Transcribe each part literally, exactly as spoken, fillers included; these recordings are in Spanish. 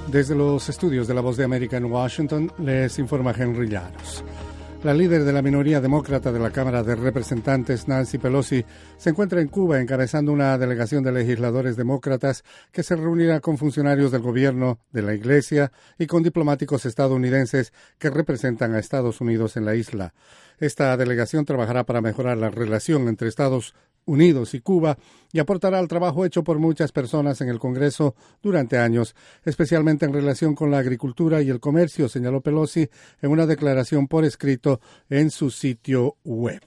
Desde los estudios de La Voz de América en Washington, les informa Henry Llanos. La líder de la minoría demócrata de la Cámara de Representantes, Nancy Pelosi, se encuentra en Cuba encabezando una delegación de legisladores demócratas que se reunirá con funcionarios del gobierno, de la Iglesia y con diplomáticos estadounidenses que representan a Estados Unidos en la isla. Esta delegación trabajará para mejorar la relación entre Estados Unidos y Cuba y aportará al trabajo hecho por muchas personas en el Congreso durante años, especialmente en relación con la agricultura y el comercio, señaló Pelosi en una declaración por escrito en su sitio web.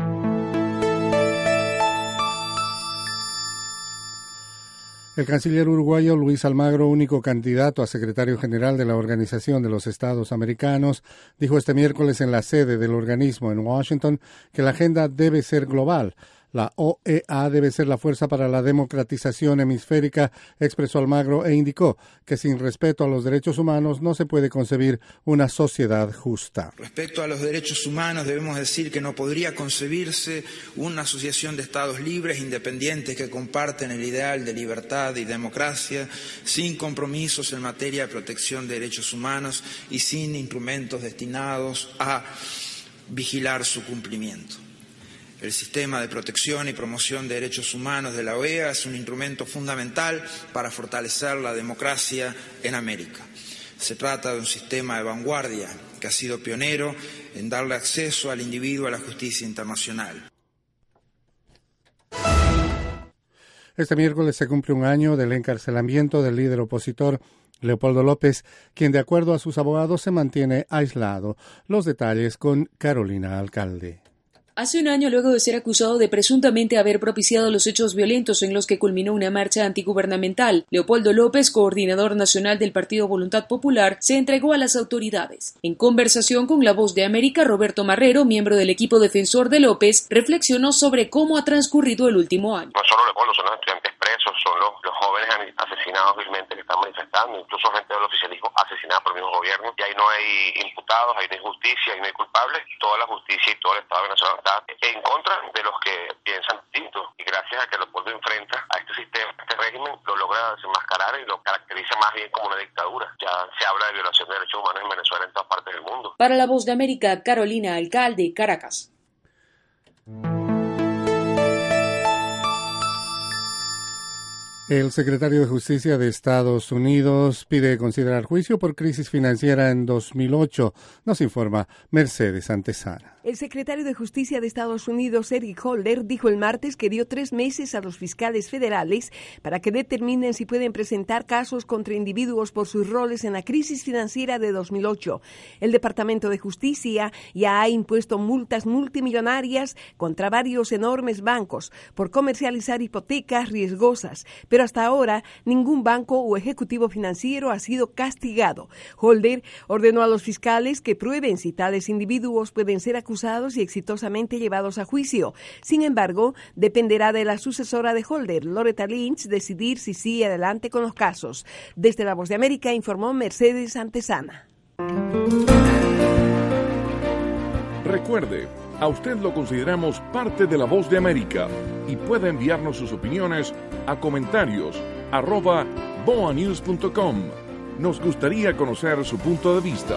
El canciller uruguayo Luis Almagro, único candidato a secretario general de la Organización de los Estados Americanos, dijo este miércoles en la sede del organismo en Washington que la agenda debe ser global. La O E A debe ser la fuerza para la democratización hemisférica, expresó Almagro, e indicó que sin respeto a los derechos humanos no se puede concebir una sociedad justa. Respecto a los derechos humanos, debemos decir que no podría concebirse una asociación de estados libres, independientes, que comparten el ideal de libertad y democracia, sin compromisos en materia de protección de derechos humanos y sin instrumentos destinados a vigilar su cumplimiento. El sistema de protección y promoción de derechos humanos de la O E A es un instrumento fundamental para fortalecer la democracia en América. Se trata de un sistema de vanguardia que ha sido pionero en darle acceso al individuo a la justicia internacional. Este miércoles se cumple un año del encarcelamiento del líder opositor Leopoldo López, quien de acuerdo a sus abogados se mantiene aislado. Los detalles con Carolina Alcalde. Hace un año, luego de ser acusado de presuntamente haber propiciado los hechos violentos en los que culminó una marcha antigubernamental, Leopoldo López, coordinador nacional del Partido Voluntad Popular, se entregó a las autoridades. En conversación con La Voz de América, Roberto Marrero, miembro del equipo defensor de López, reflexionó sobre cómo ha transcurrido el último año. No solo Leopoldo, son los estudiantes presos, son los, los jóvenes asesinados vilmente que están manifestando, incluso gente del oficialismo asesinada por el mismo gobierno, y ahí no hay imputados, ahí no hay justicia, ahí no hay culpables, toda la justicia y todo el Estado venezolano está en contra de los que piensan distinto, y gracias a que Leopoldo enfrenta a este sistema, este régimen, lo logra desenmascarar y lo caracteriza más bien como una dictadura. Ya se habla de violación de derechos humanos en Venezuela en todas partes del mundo. Para La Voz de América, Carolina Alcalde, Caracas. El secretario de Justicia de Estados Unidos pide considerar juicio por crisis financiera en dos mil ocho. Nos informa Mercedes Antesana. El secretario de Justicia de Estados Unidos, Eric Holder, dijo el martes que dio tres meses a los fiscales federales para que determinen si pueden presentar casos contra individuos por sus roles en la crisis financiera de dos mil ocho. El Departamento de Justicia ya ha impuesto multas multimillonarias contra varios enormes bancos por comercializar hipotecas riesgosas, pero hasta ahora ningún banco o ejecutivo financiero ha sido castigado. Holder ordenó a los fiscales que prueben si tales individuos pueden ser acusados acusados y exitosamente llevados a juicio. Sin embargo, dependerá de la sucesora de Holder, Loretta Lynch, decidir si sigue adelante con los casos. Desde La Voz de América informó Mercedes Antesana. Recuerde, a usted lo consideramos parte de La Voz de América y puede enviarnos sus opiniones a comentarios arroba boanews punto com. Nos gustaría conocer su punto de vista.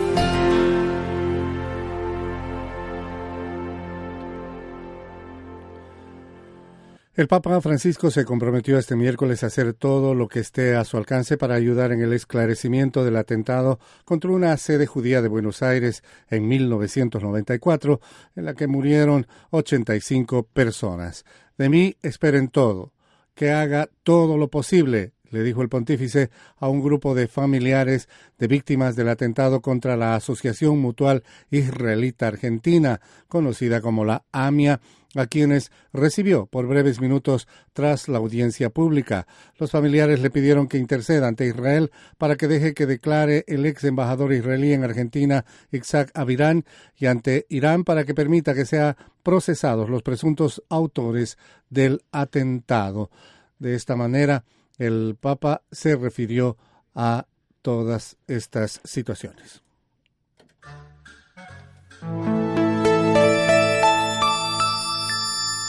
El Papa Francisco se comprometió este miércoles a hacer todo lo que esté a su alcance para ayudar en el esclarecimiento del atentado contra una sede judía de Buenos Aires en mil novecientos noventa y cuatro, en la que murieron ochenta y cinco personas. De mí esperen todo, que haga todo lo posible, le dijo el pontífice a un grupo de familiares de víctimas del atentado contra la Asociación Mutual Israelita Argentina, conocida como la AMIA, a quienes recibió por breves minutos tras la audiencia pública. Los familiares le pidieron que interceda ante Israel para que deje que declare el ex embajador israelí en Argentina, Isaac Avirán, y ante Irán para que permita que sean procesados los presuntos autores del atentado. De esta manera, el Papa se refirió a todas estas situaciones.